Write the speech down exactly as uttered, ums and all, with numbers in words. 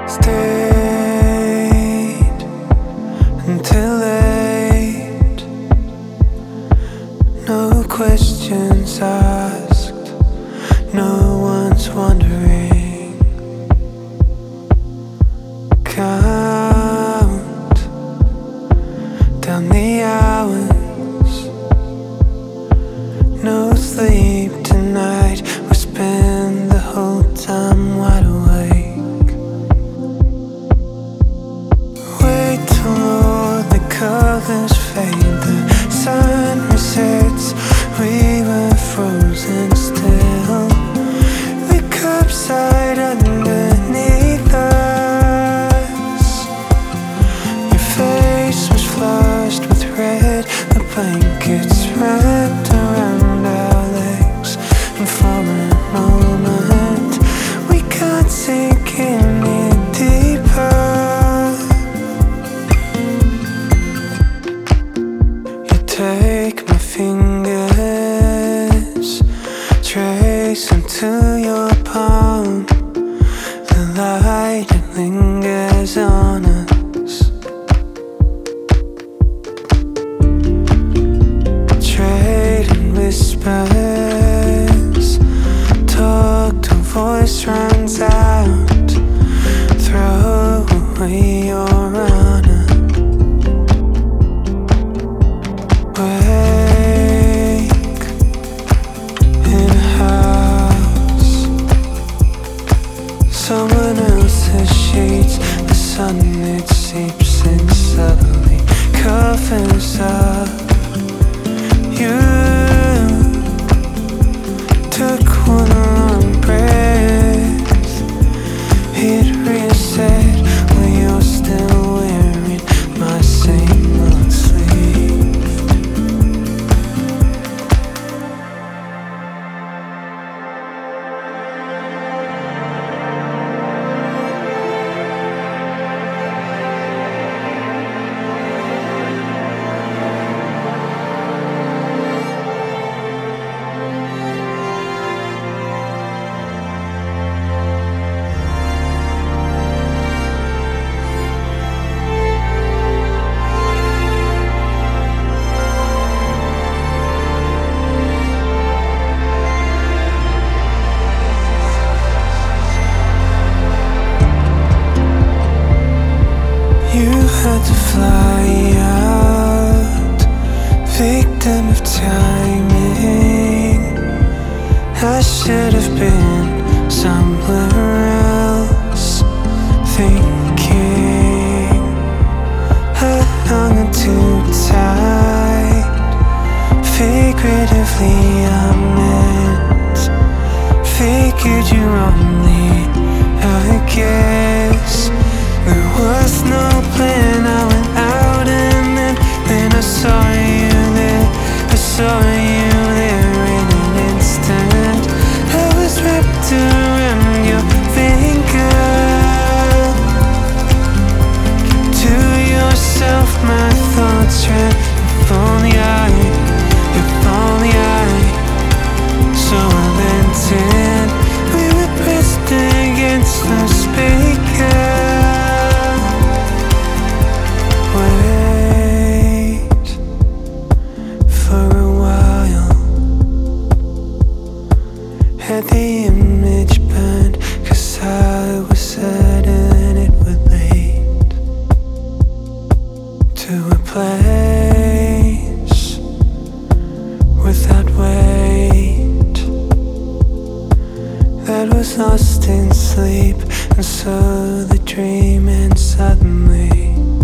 Stayed until late, no questions asked, no one's wondering. Count down the hours, no sleep tonight. We spend the whole time wide awake. Wait till all the colors fade, the sun resets. We were frozen still, the curbside underneath us. Your face was flushed with red, the blankets wrapped around our legs. And for a moment we can't sink any deeper. You take my fingers, trace them to your palm. The light, it lingers on us. Trading whispers, talk till voice runs out. Throw away your honor. Wake in a house, someone else's sheets. The sun, it seeps in subtly, covers up. You took one long breath, hit reset. Well, you're still wearing my same long sleeve. You had to fly out, victim of timing. I should have been somewhere else, thinking I hung on too tight. Figuratively I meant, figured you wrongly, I guess. There was no plan, I went out and then Then I saw you there, I saw you there in an instant. I was wrapped around your finger. Keep to yourself, my thoughts ran. If only I, if only I. So I leant in, we were pressed against the speaker. Wait for a while, had the image burned, 'cause I was certain it would lead to a place without weight that was lost in sleep. And so the dream ends suddenly.